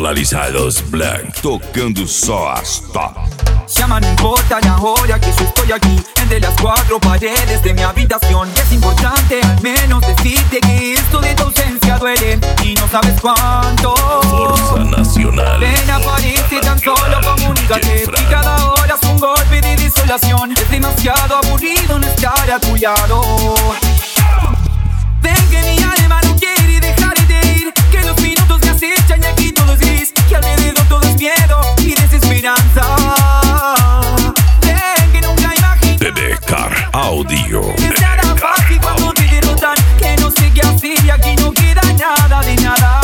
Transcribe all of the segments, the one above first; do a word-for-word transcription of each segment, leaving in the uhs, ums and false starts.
Polarizados Blanc, tocando só as top. Llama, no importa la hora que yo estoy aquí, entre las cuatro paredes de mi habitación. Y es importante al menos decirte que esto de tu ausencia duele y no sabes cuánto. Forza Nacional. Ven, aparece tan solo, comunícate. Y cada hora es un golpe de desolación. Es demasiado aburrido no estar a tu lado. Ven que mi alma no quiere dejar de ir, que los minutos me acechan y aquí todo es gris, que alrededor todo es miedo y desesperanza. Ven que nunca imaginé D D Car Audio. que será fácil cuando te derrotan, que no sé qué hacer y aquí no queda nada de nada.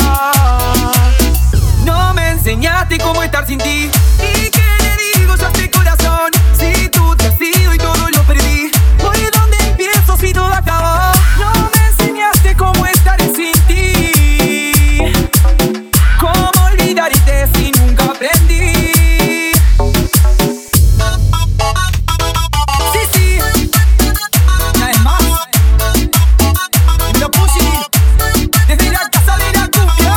No me enseñaste cómo estar sin ti, y qué le digo yo a este corazón, si tú te has ido y todo lo perdí. Hoy dónde empiezo si todo acabó. No me enseñaste cómo estar sin ti, cómo olvidarte si nunca aprendí. Sí, sí, una vez más, dímelo Pussy, desde la casa de la cumbia.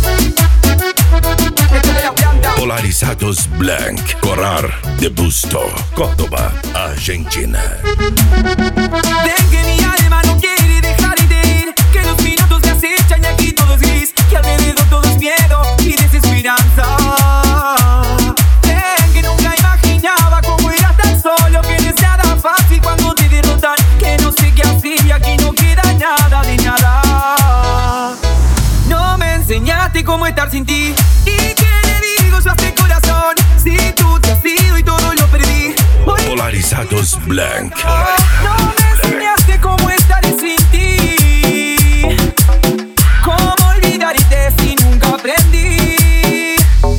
Esto de la planta. Polarizados Blanc, Corrar de Busto, Córdoba, Argentina. Ven que mi alma no quiere dejar de ir, que los minutos me acechan y aquí todo es gris, que alrededor todo es miedo y desesperanza. Ven que nunca imaginaba cómo eras tan solo, que no sea tan fácil cuando te derrotan, que no sé qué hacer y aquí no queda nada de nada. No me enseñaste cómo estar sin ti, y qué le digo yo a este corazón, si tú te has ido y todo lo perdí. Hoy Polarizados Blanc. no me enseñaste cómo estar sin ti, cómo olvidarte si nunca aprendí.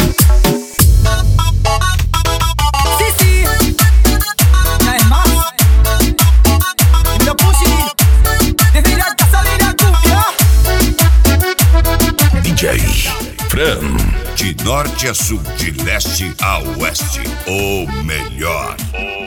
Sí, sí, una vez más, dímelo Pussy, desde la casa de la cumbia. D J Fran. De norte a sul, de leste a oeste, o melhor.